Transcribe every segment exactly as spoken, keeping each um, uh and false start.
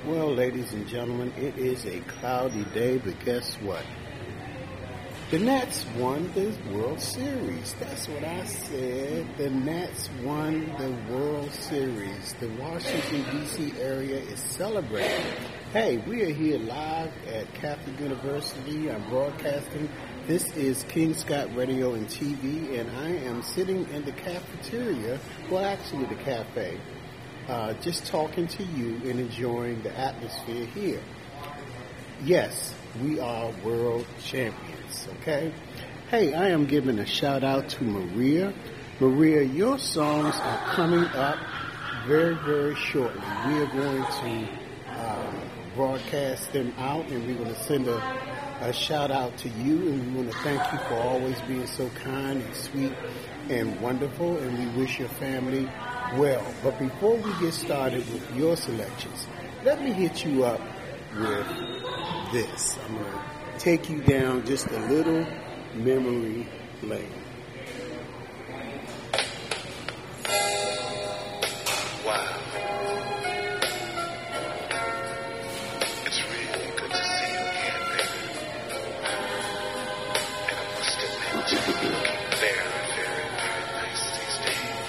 Well, ladies and gentlemen, it is a cloudy day, but guess what? The Nats won the World Series. That's what I said. The Nats won the World Series. The Washington, D C area is celebrating. Hey, we are here live at Catholic University. I'm broadcasting. This is King Scott Radio and T V, and I am sitting in the cafeteria, well, actually the cafe, uh, just talking to you and enjoying the atmosphere here. Yes, we are world champions, okay? Hey, I am giving a shout out to Maria. Maria, your songs are coming up very, very shortly. We are going to um, broadcast them out, and we're going to send a A shout out to you, and we want to thank you for always being so kind and sweet and wonderful, and we wish your family well. But before we get started with your selections, let me hit you up with this. I'm going to take you down just a little memory lane. Wow. It's really good to see you again, baby. And I must admit, you're looking very, very, very nice these days.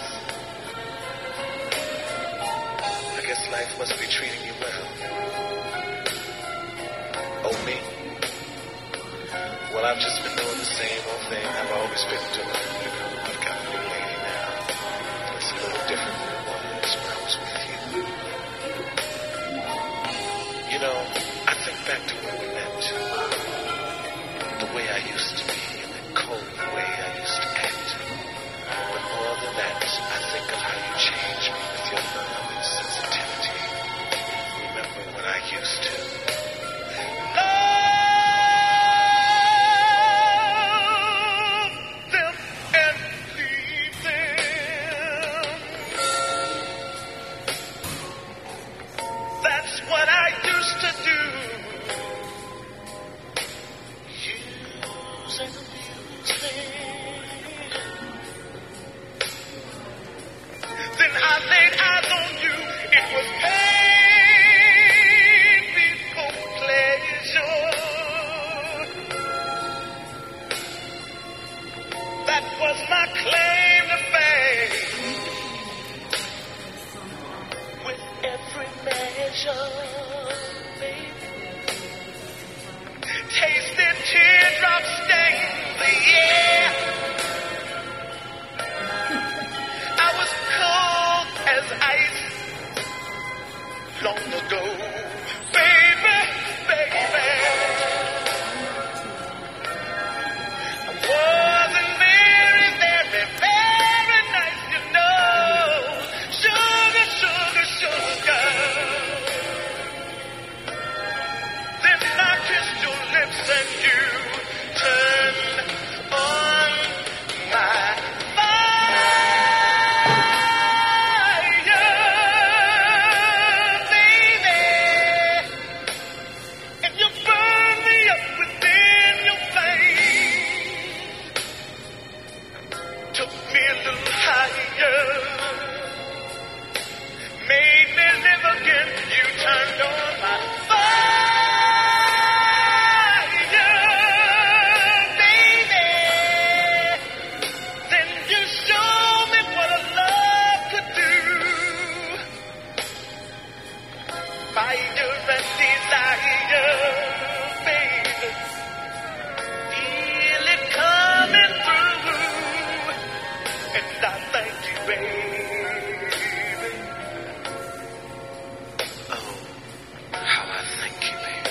I guess life must be treating you well. Oh, me? Well, I've just been doing the same old thing I've always been doing. You know, I've got a new lady now. It's a little different than it was when I was with you. You know, I think back to when we met. The way I used to be and the cold way I used to act. But more than that, I think of how you changed me with your love and sensitivity. Remember when I used to love them and leave them. That's what I used to do. Use and abuse them. Then I laid eyes on you. It was pain before pleasure. That was my claim to fame. With every measure, baby. Tasted teardrops stain the air. I was cold as ice long ago, baby, baby. I wasn't very, very, very nice, you know. Sugar, sugar, sugar. Then I kissed your lips and you turned on my fire, baby. And you burned me up within your flame. Took me a little higher. Made me live again. You turned on my fire, baby. Then you showed me what a love could do. Fire and desire, baby. Feel it coming through. And I thank you, baby. Oh, how I thank you, baby.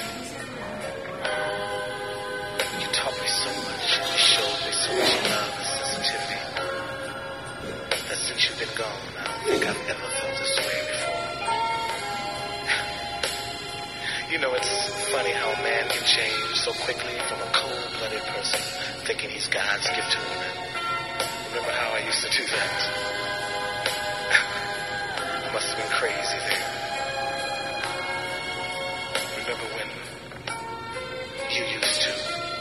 You taught me so much. You showed me so much love and sensitivity. That since you've been gone, I don't think I've ever felt this way before. You know, it's funny how a man can change so quickly from a cold-blooded person thinking he's God's gift to a woman. Remember how I used to do that? I must have been crazy then. Remember when you used to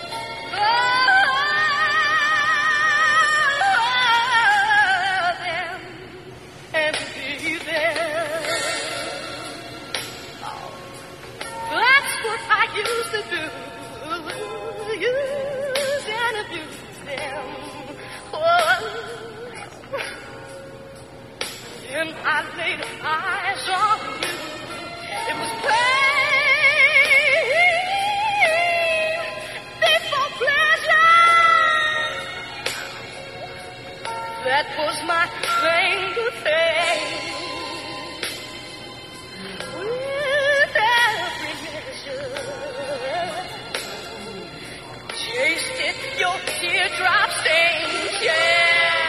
love them and be there. I laid eyes on you, it was pain before pleasure. That was my claim to fame. With every measure, chased it, your teardrop stains, yeah.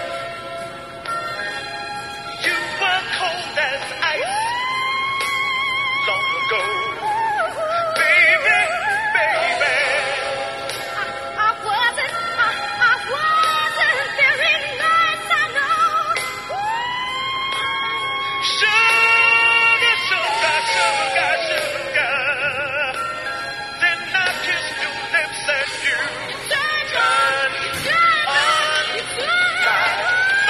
You were cold as ice long ago, baby, baby. I, I wasn't, I, I wasn't very nice, I know. Sugar, sugar, sugar, sugar. Then I kissed your lips and you turned on fire.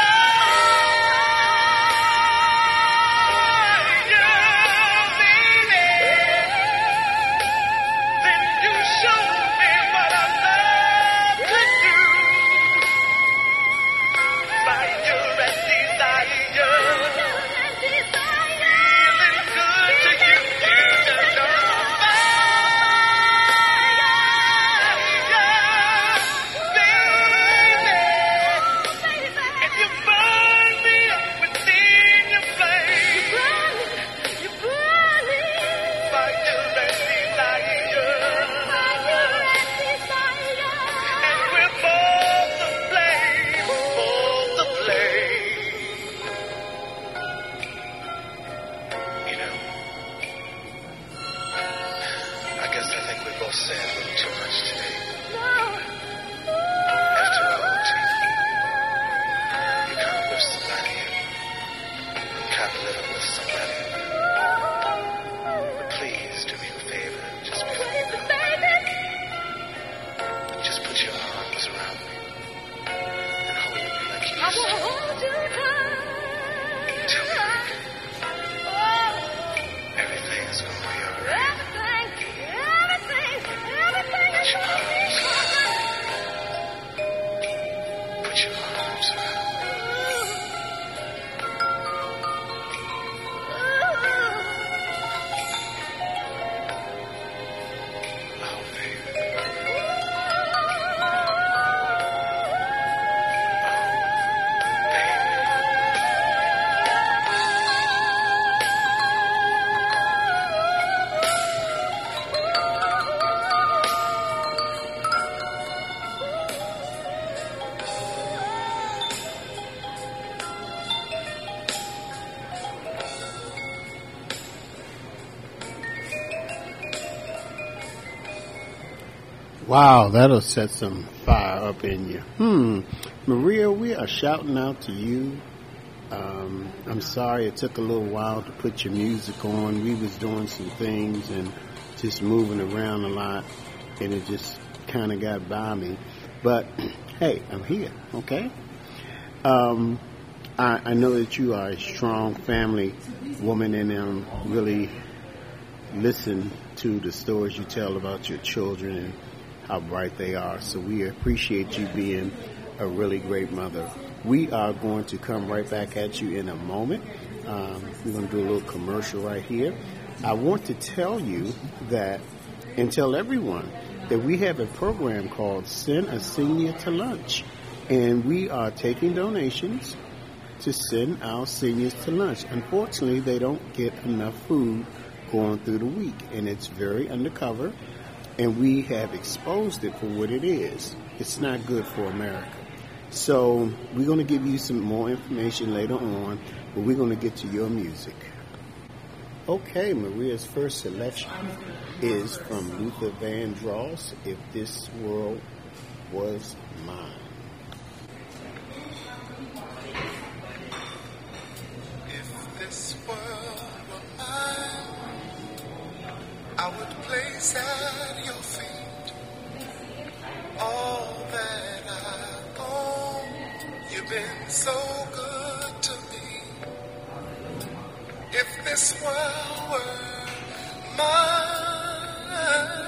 Wow, that'll set some fire up in you. Hmm. Maria, we are shouting out to you. Um, I'm sorry it took a little while to put your music on. We was doing some things and just moving around a lot, and it just kind of got by me. But, hey, I'm here, okay? Um, I, I know that you are a strong family woman, and um, really listen to the stories you tell about your children and how bright they are. So we appreciate you being a really great mother. We are going to come right back at you in a moment. Um, we're going to do a little commercial right here. I want to tell you that, and tell everyone, that we have a program called Send a Senior to Lunch. And we are taking donations to send our seniors to lunch. Unfortunately, they don't get enough food going through the week, and it's very undercover. And we have exposed it for what it is. It's not good for America. So we're going to give you some more information later on, but we're going to get to your music. Okay, Maria's first selection is from Luther Vandross, If This World Was Mine. If this world were mine, I would place at your feet all that I own. You've been so good to me. If this world were mine,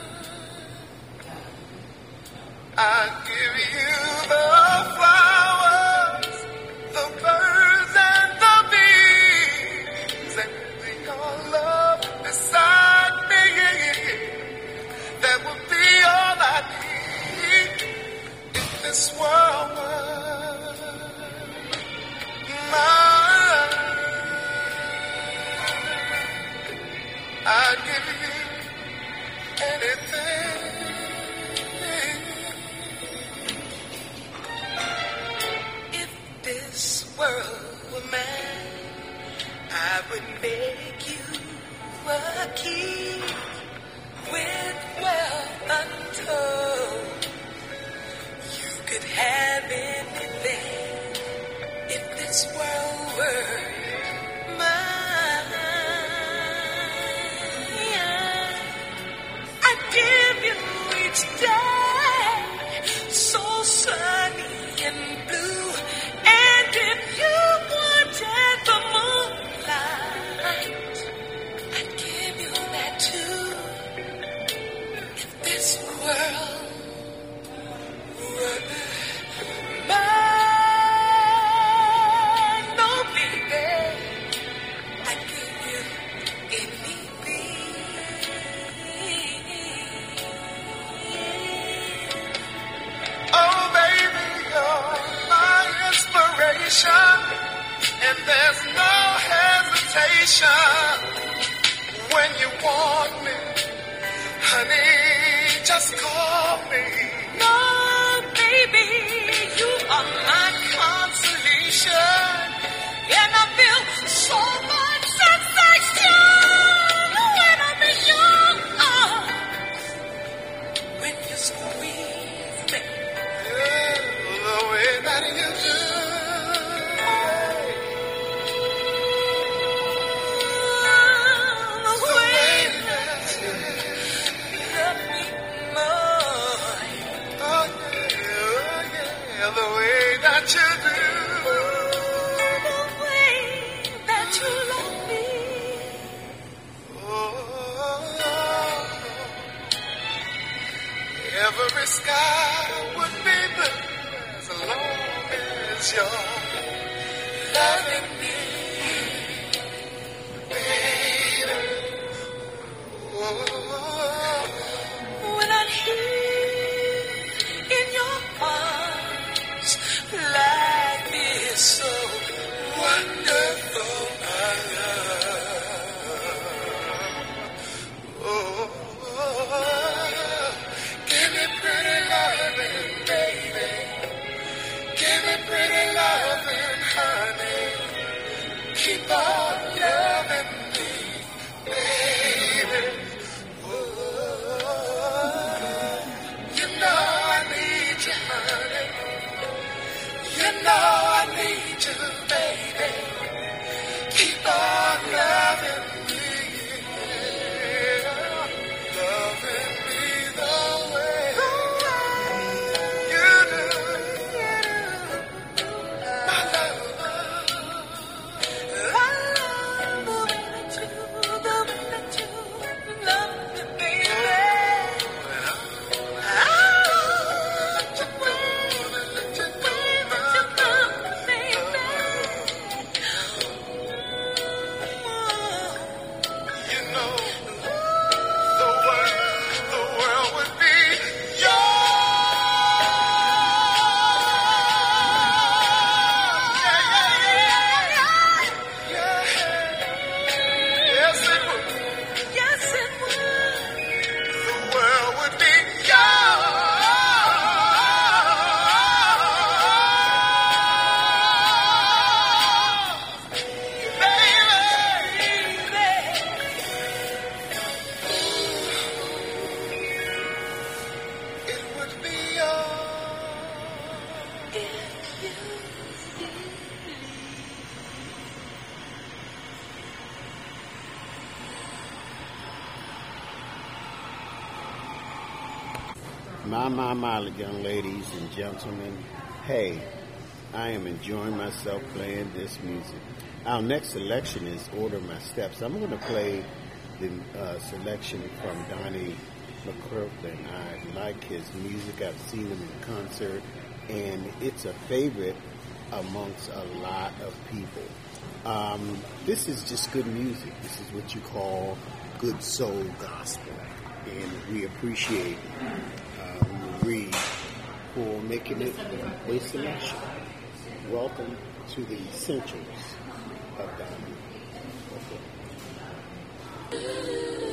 I'd give you the flowers, the birds and the bees. I'd give you anything. If this world were mine, I would make you a king with wealth untold. You could have anything if this world were mine. I'd give you each day so sunny and blue. And if you wanted the moonlight, I'd give you that too. If this world were mine, no baby, I'd give you anything. Oh baby, you're my inspiration, and there's no hesitation when you want me, honey. Just call me. No, baby, you are my consolation, and I feel so much sensation when I'm in your arms. When you squeeze me, yeah, the way that you do. The way that you love me. The way that you do, the way that you love me. Oh, every sky would be blue as long as you're loving me, baby. Oh, when I'm here in your arms, life is so wonderful, my love. Oh, give me pretty loving, baby. Give me pretty loving, honey. Keep on loving me, baby. Oh, you know I need you, honey. You know I need you, baby. Keep on loving me, loving me the way you do, my love. I love the way that you, the way that you love me, baby. I love the way that you love me, baby. You know, the world, the world would be yours. Yeah, yeah, yeah. Yes, it would. Yes, it would. The world would be yours, baby. It would be yours if you My, my, my, young ladies and gentlemen. Hey, I am enjoying myself playing this music. Our next selection is Order My Steps. I'm going to play the uh, selection from Donnie McClurkin. I like his music. I've seen him in concert, and it's a favorite amongst a lot of people. Um, this is just good music. This is what you call good soul gospel, and we appreciate um, Reed for making it a selection. Welcome to the Essentials of Donnie. Okay.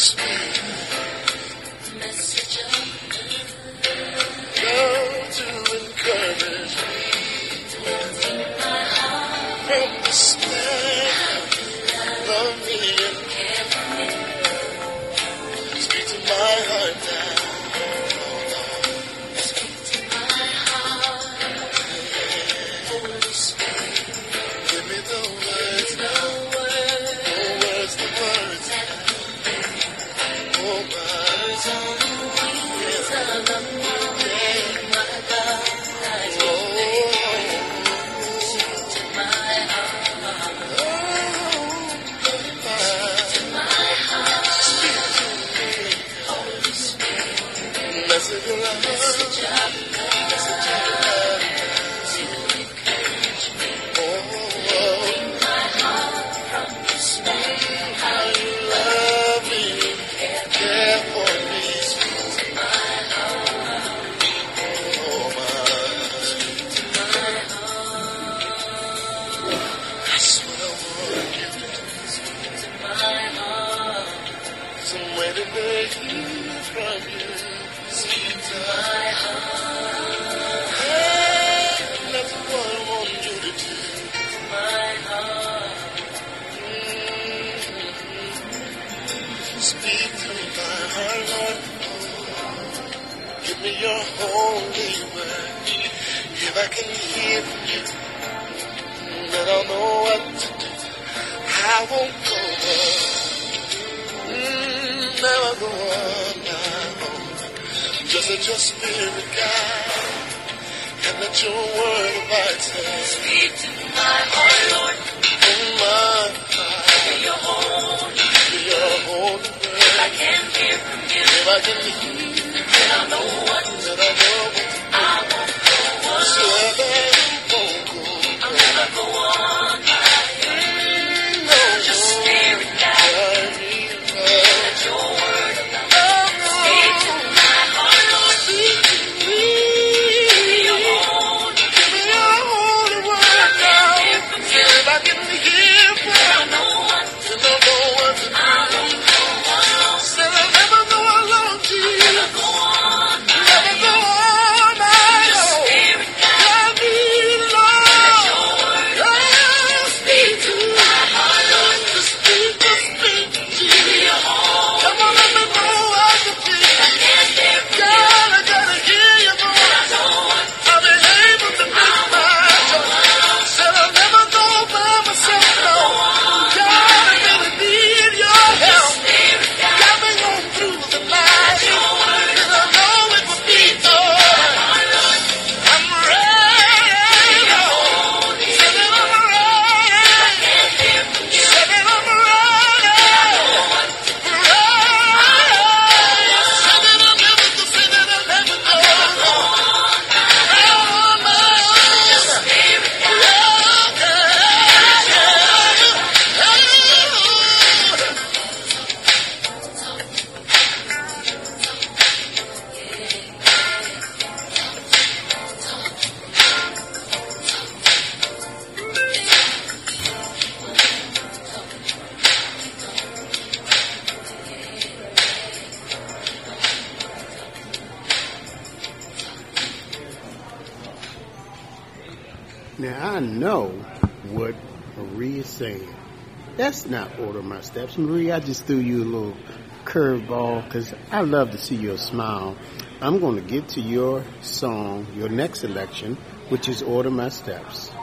Love to encourage me from despair. Love me and speak to my heart now. Give me the words, the words, the words, oh words, message of love, message of love, oh, my heart from despair, how you love me, care for me, my heart, oh, my, that's what I want you to do, my heart, somewhere to make you from you. Speak to my heart. Hey, that's what I want you to do. My heart. Mm-hmm. Speak to my heart, Lord. Give me your holy word. If I can hear from you, then I'll know what to do. I won't go on. Mm, never go on now. Just let your spirit guide, and let your word abide. Speak to my heart, Lord. In my heart. Give me your holy, give me your holy word. If I can hear from you, if I can hear, then I know what, then I know what. I won't go on. So that won't go. I'll never go on. Mm, no, let your spirit guide, and let your word abide. Speak to my heart. If I can hear from you, I know what to do. I won't go alone. Said I'll never go alone, Jesus. Never go on. Never go on. I know. Love me, Lord. Speak to my heart, Lord. Just speak, just speak, Jesus. Come on, let me know what to do. I can't hear from you. God, I gotta hear your voice. I know what I've been able to make my choice. Said I'll never go by myself, no. God, I really need your help. Got me on through the night. And I know it will be done. I'm ready, Lord. Said that I'm ready. Said that I'm ready. Ready. Said that I'll never go. Said that I'll never go. Now I know what Marie is saying. That's not Order My Steps. Marie, I just threw you a little curveball because I love to see your smile. I'm going to get to your song, your next selection, which is Order My Steps.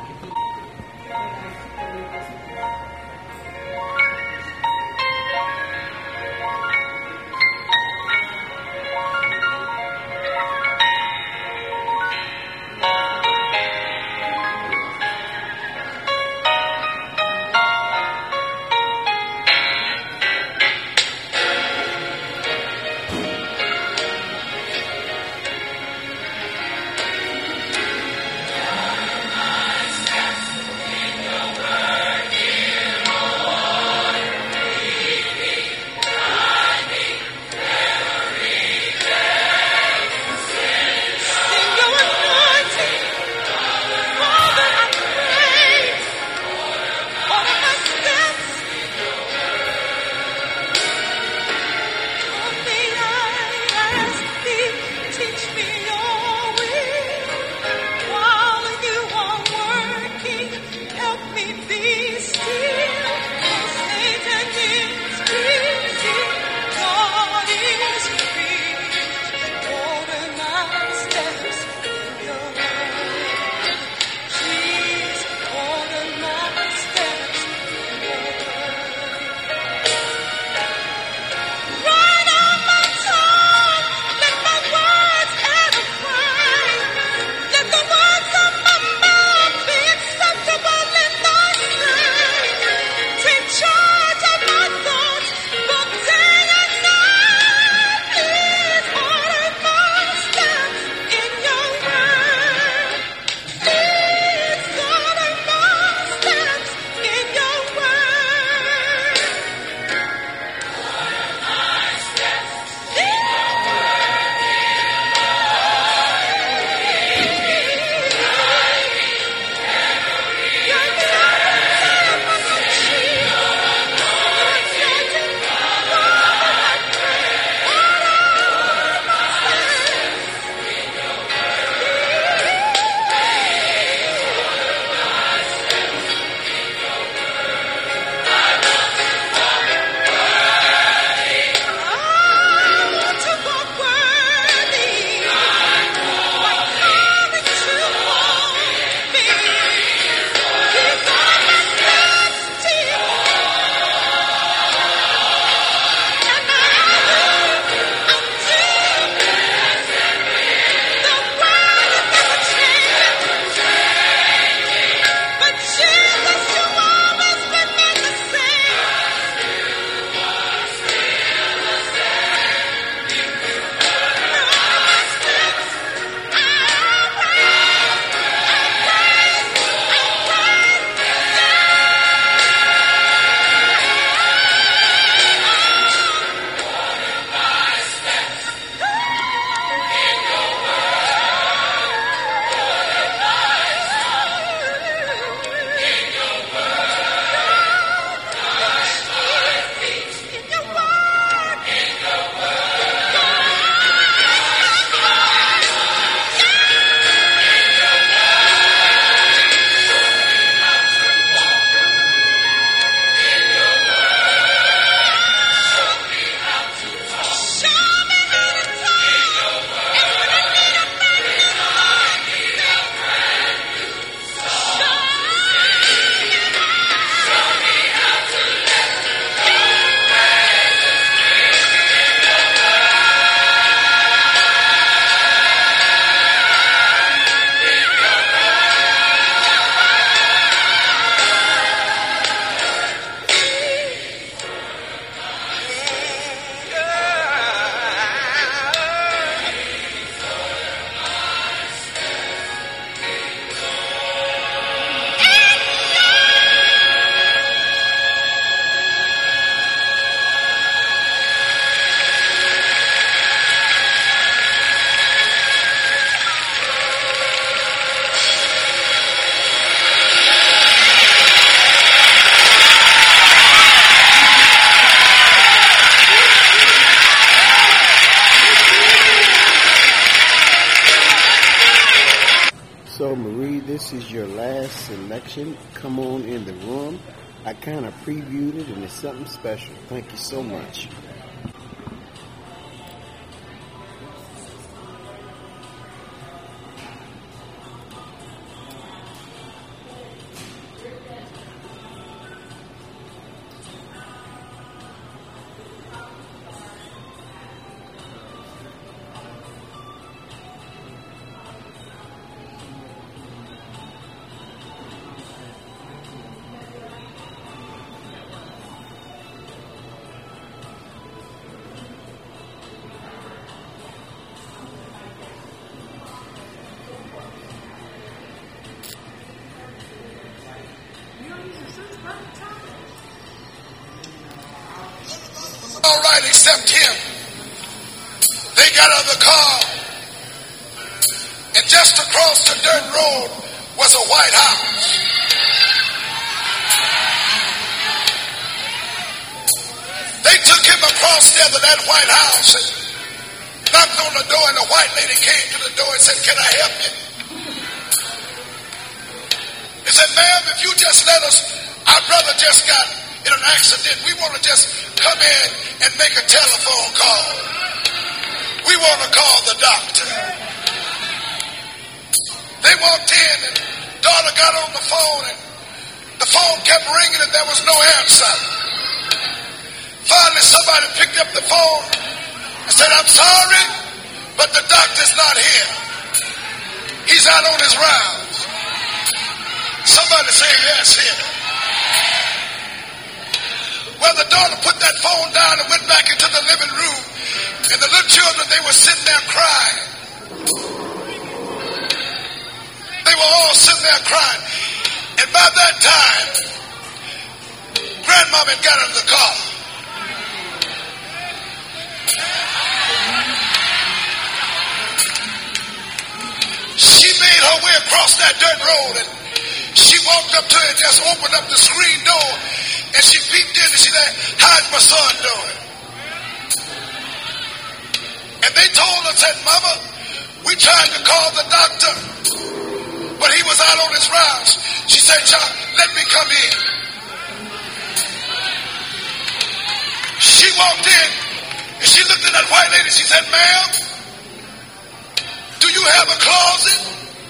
this is your last selection, come on in the room. I kind of previewed it, and it's something special. Thank you so much. All right, except him. They got out of the car, and just across the dirt road was a white house. They took him across there to that white house and knocked on the door, and the white lady came to the door and said, "Can I help you?" He said, "Ma'am, if you just let us, our brother just got in an accident. We want to just come in and make a telephone call. We want to call the doctor." They walked in, and daughter got on the phone, and the phone kept ringing, and there was no answer. Finally, somebody picked up the phone and said, "I'm sorry, but the doctor's not here. He's out on his rounds." Somebody say yes here. Well, the daughter put that phone down and went back into the living room, and the little children, they were sitting there crying. They were all sitting there crying. And by that time, Grandmama had got out of the car. She made her way across that dirt road, and she walked up to it and just opened up the screen door, and she peeked in and she said, "How's my son doing?" And they told her, said, "Mama, we tried to call the doctor, but he was out on his rounds." She said, "Child, let me come in." She walked in and she looked at that white lady. She said, "Ma'am, do you have a closet?"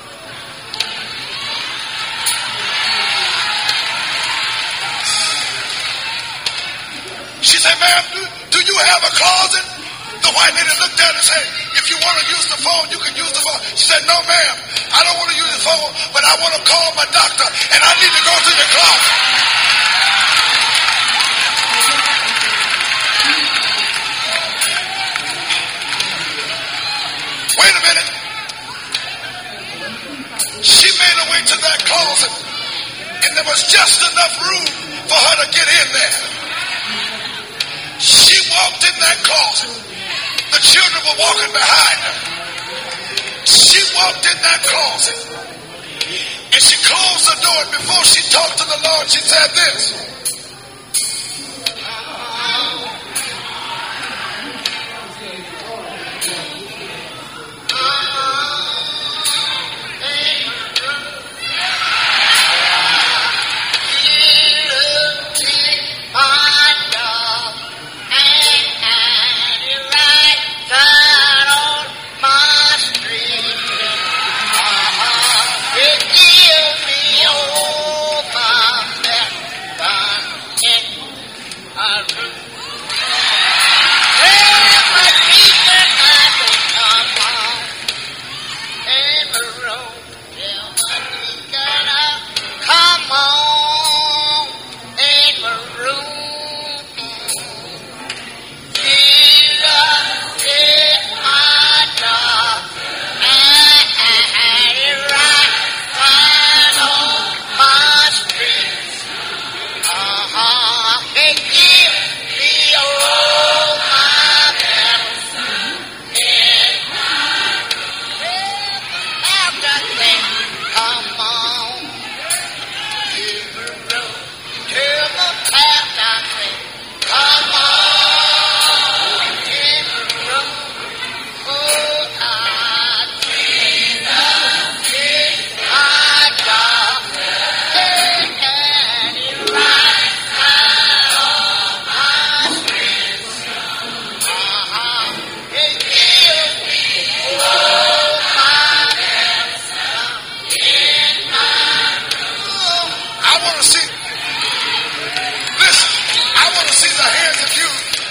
She said, "Ma'am, do, do you have a closet?" The white lady looked at her and said, "If you want to use the phone, you can use the phone." She said, "No, ma'am, I don't want to use the phone, but I want to call my doctor, and I need to go to the closet." Wait a minute. She made her way to that closet, and there was just enough room for her to get in there. She walked in that closet. The children were walking behind her. She walked in that closet, and she closed the door, and before she talked to the Lord, she said this. Bye.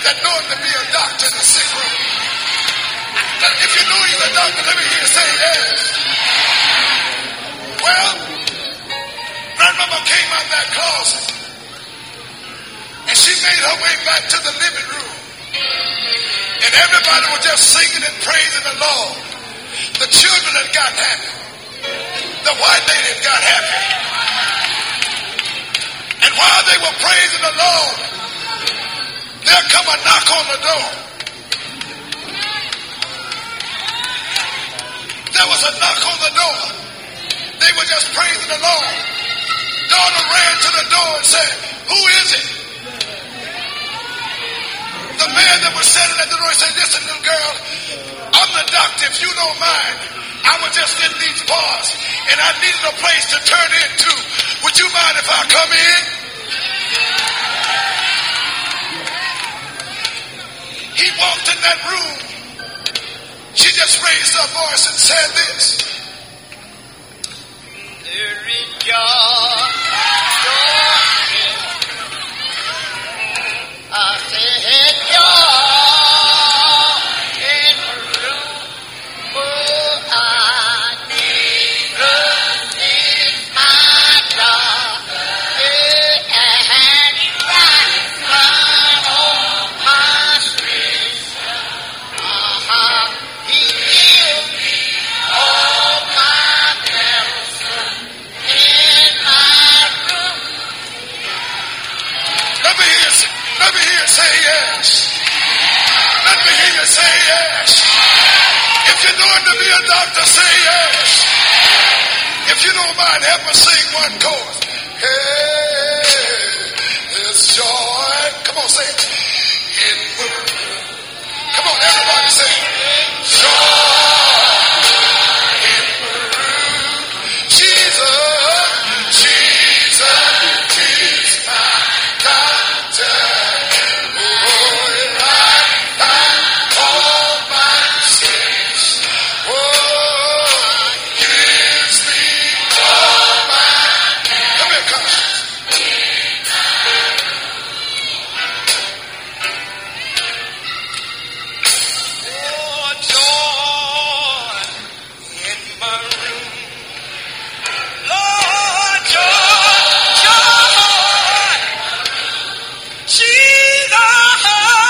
that know him to be a doctor in the sick room? If you know he's a doctor, let me hear you say yes. Well, grandmama came out that closet and she made her way back to the living room. And everybody was just singing and praising the Lord. The children had got happy. The white lady had got happy. And while they were praising the Lord, there come a knock on the door. There was a knock on the door. They were just praising the Lord. Daughter ran to the door and said, "Who is it?" The man that was standing at the door said, "Listen, little girl, I'm the doctor. If you don't mind, I was just in these bars and I needed a place to turn into. Would you mind if I come in?" He walked in that room. She just raised her voice and said this. "There is joy, joy. I said joy in the room. Oh, I need is my God. And he rides on my street. Uh-huh. He healed me all my medicine in my room." Let me hear you, let me hear you say yes. Let me hear you say yes. If you know him to be a doctor, say yes. If you don't mind, help us sing one chorus. Hey, there's joy. Come on, say it. In the room. Come on, everybody say it. Joy in the room. Jesus, Jesus is my doctor. Oh, and I find all my sins. Oh, gives me all my. Come here, come. Oh, joy in my room. Lord, joy, joy. Jesus.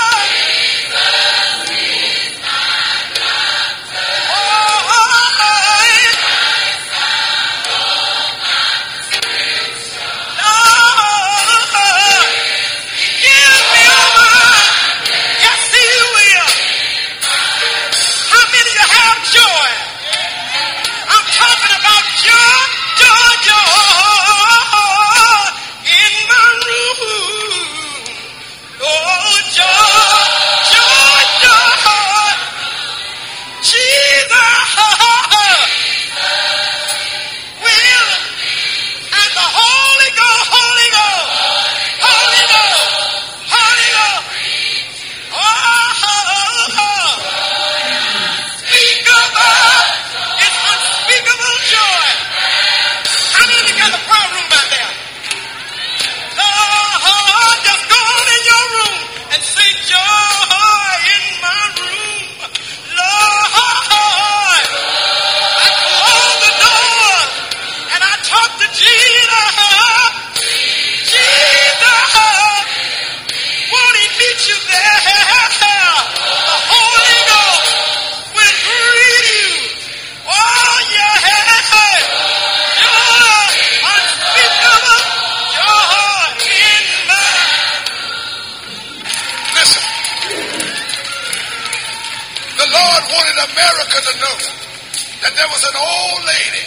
America to know that there was an old lady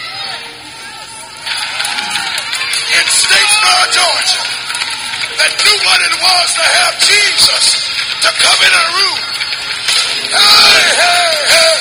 in Statesboro, Georgia, that knew what it was to have Jesus to come in a room. Hey, hey, hey.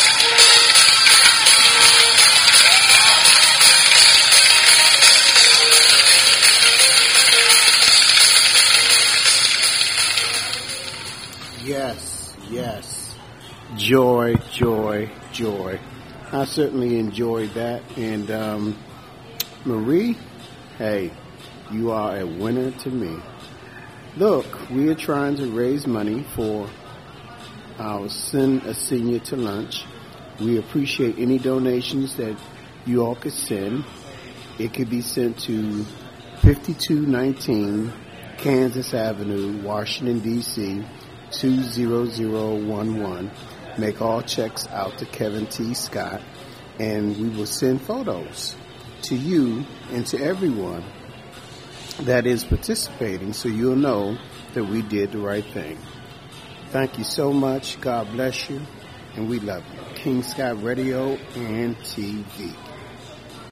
Yes, yes. Joy, joy, joy. I certainly enjoyed that. And um, Marie, hey, you are a winner to me. Look, we are trying to raise money for our Send a Senior to Lunch. We appreciate any donations that you all could send. It could be sent to fifty-two nineteen Kansas Avenue, Washington, D C two zero zero one one. Make all checks out to Kevin T. Scott, and we will send photos to you and to everyone that is participating, so you'll know that we did the right thing. Thank you so much. God bless you, and we love you. King Scott Radio and T V.